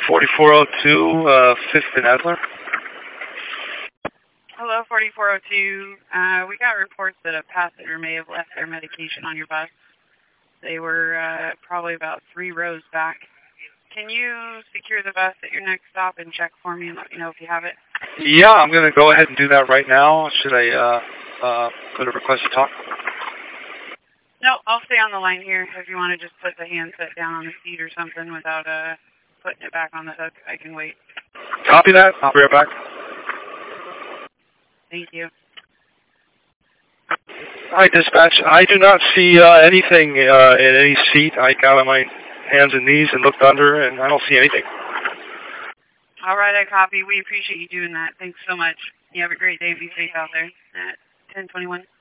4402, 5th and Adler. Hello, 4402. We got reports that a passenger may have left their medication on your bus. They were probably about 3 rows back. Can you secure the bus at your next stop and check for me and let me know if you have it? Yeah, I'm going to go ahead and do that right now. Should I put a request to talk? No, I'll stay on the line here. If you want to just put the handset down on the seat or something without putting it back on the hook, I can wait. Copy that. I'll be right back. Thank you. Hi, dispatch. I do not see anything in any seat. I got on my hands and knees and looked under, and I don't see anything. All right, I copy. We appreciate you doing that. Thanks so much. You have a great day. Be safe out there at 1021.